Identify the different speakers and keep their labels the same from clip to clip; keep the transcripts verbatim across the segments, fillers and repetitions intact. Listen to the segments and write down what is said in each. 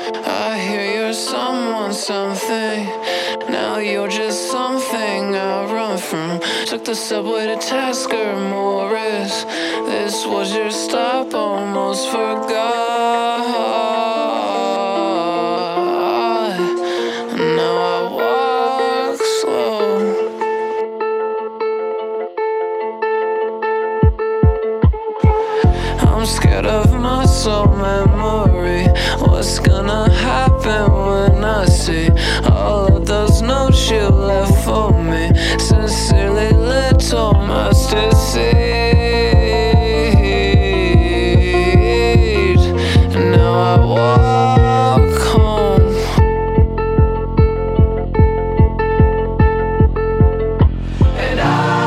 Speaker 1: I hear you're someone, something. Now you're just something I run from. Took the subway to Tasker, Morris. This was your stop, almost forgot. Now I walk slow. I'm scared of muscle memory. What's gonna happen when I see all of those notes you left for me? Sincerely, little master seed. And now I walk home. And I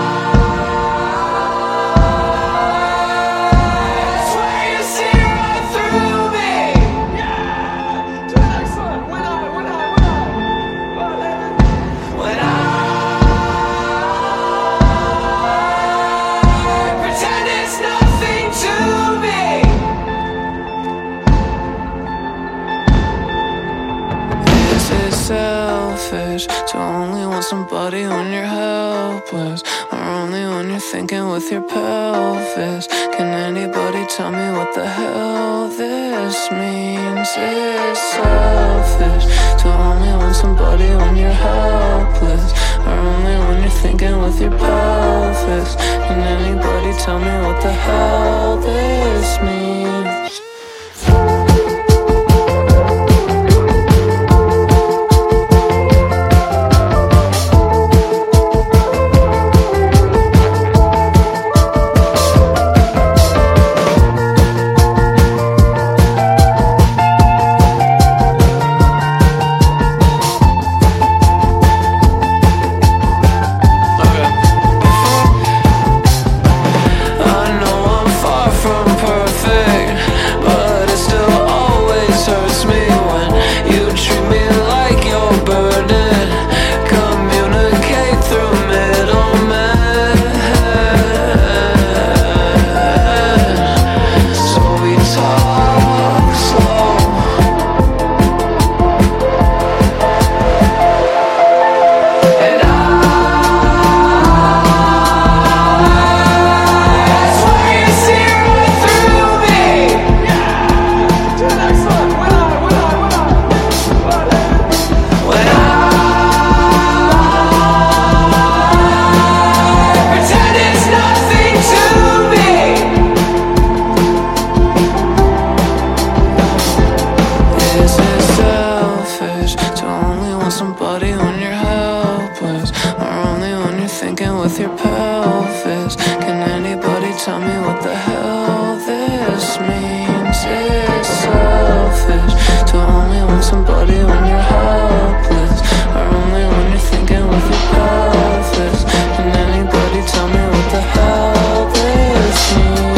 Speaker 1: selfish to only want somebody when you're helpless, or only when you're thinking with your pelvis. Can anybody tell me what the hell this means? It's selfish to only want somebody when you're helpless, or only when you're thinking with your pelvis. Can anybody tell me what the hell this means? Somebody when you're helpless, or only when you're thinking with your pelvis. Can anybody tell me what the hell this means? It's selfish to only want somebody when you're helpless, or only when you're thinking with your pelvis. Can anybody tell me what the hell this means?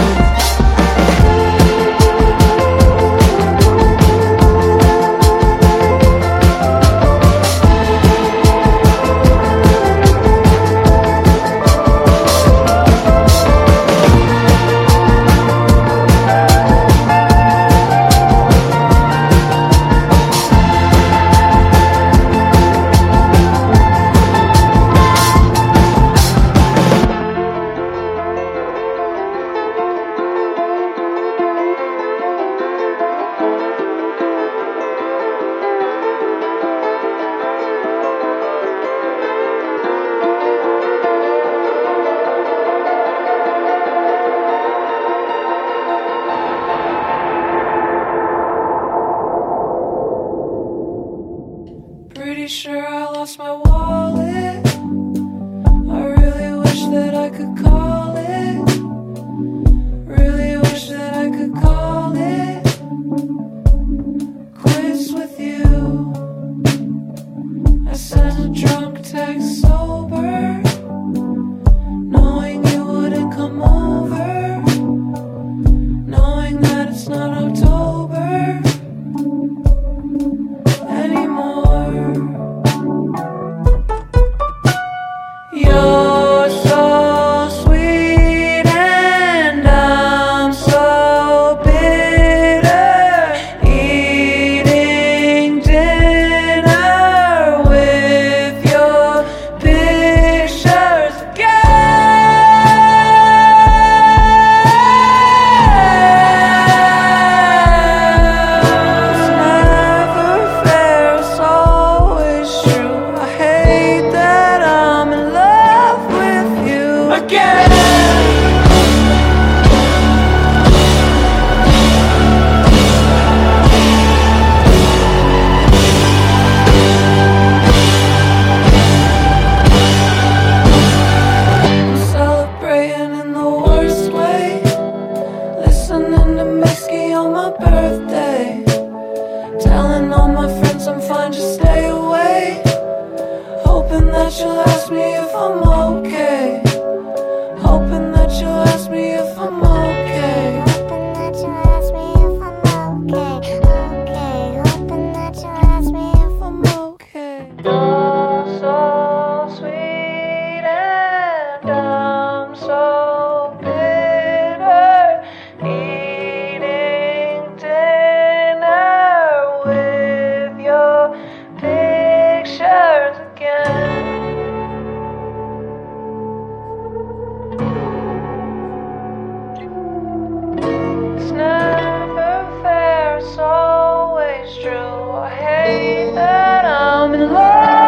Speaker 1: Pretty sure I lost my wallet. I really wish that I could call it. Really wish that I could call it quits with you. I sent a drunk text sober, knowing you wouldn't come over, knowing that it's not October anymore. You're so sweet. telling all my friends I'm fine, just stay away. Hoping that you'll ask me if I'm okay. Hoping that you'll ask me if I'm okay.
Speaker 2: Hoping that you'll ask me if I'm okay. Okay. Hoping that you'll ask me if I'm
Speaker 1: okay. You're so sweet and I'm so bitter. Eating dinner with your pictures again. It's never fair, it's always true. I hate that I'm in love.